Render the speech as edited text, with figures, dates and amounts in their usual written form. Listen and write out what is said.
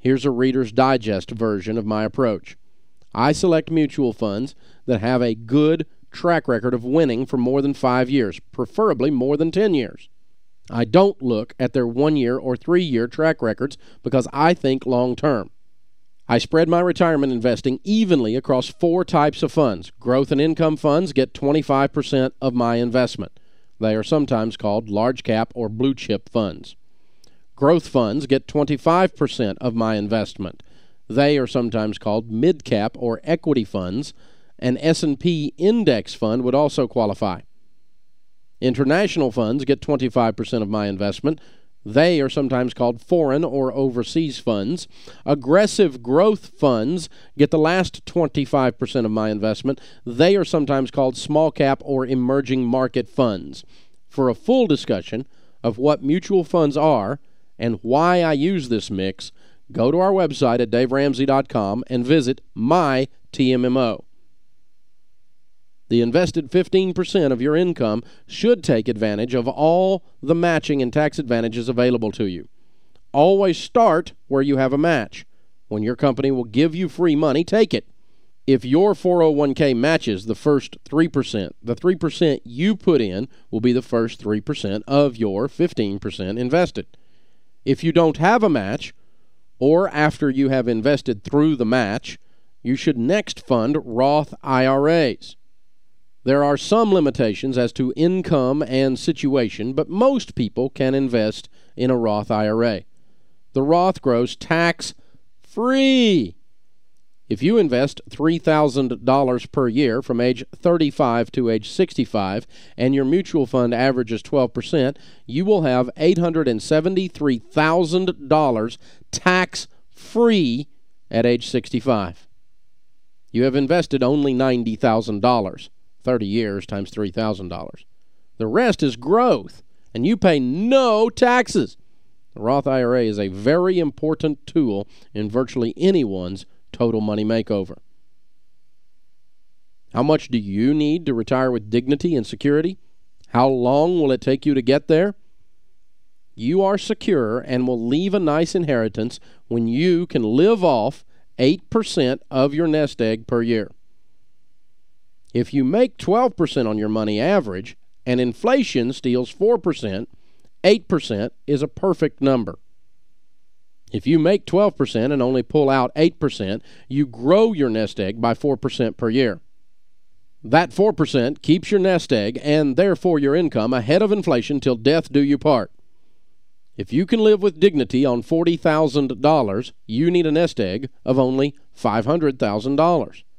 Here's a Reader's Digest version of my approach. I select mutual funds that have a good track record of winning for more than 5 years, preferably more than 10 years. I don't look at their 1-year or 3-year track records because I think long-term. I spread my retirement investing evenly across 4 types of funds. Growth and income funds get 25% of my investment. They are sometimes called large cap or blue chip funds. Growth funds get 25% of my investment. They are sometimes called mid cap or equity funds. An S&P index fund would also qualify. International funds get 25% of my investment. They are sometimes called foreign or overseas funds. Aggressive growth funds get the last 25% of my investment. They are sometimes called small cap or emerging market funds. For a full discussion of what mutual funds are and why I use this mix, go to our website at daveramsey.com and visit my TMMO. The invested 15% of your income should take advantage of all the matching and tax advantages available to you. Always start where you have a match. When your company will give you free money, take it. If your 401k matches the first 3%, the 3% you put in will be the first 3% of your 15% invested. If you don't have a match, or after you have invested through the match, you should next fund Roth IRAs. There are some limitations as to income and situation, but most people can invest in a Roth IRA. The Roth grows tax-free. If you invest $3,000 per year from age 35 to age 65 and your mutual fund averages 12%, you will have $873,000 tax-free at age 65. You have invested only $90,000. 30 years times $3,000. The rest is growth, and you pay no taxes. The Roth IRA is a very important tool in virtually anyone's total money makeover. How much do you need to retire with dignity and security? How long will it take you to get there? You are secure and will leave a nice inheritance when you can live off 8% of your nest egg per year. If you make 12% on your money average and inflation steals 4%, 8% is a perfect number. If you make 12% and only pull out 8%, you grow your nest egg by 4% per year. That 4% keeps your nest egg and therefore your income ahead of inflation till death do you part. If you can live with dignity on $40,000, you need a nest egg of only $500,000.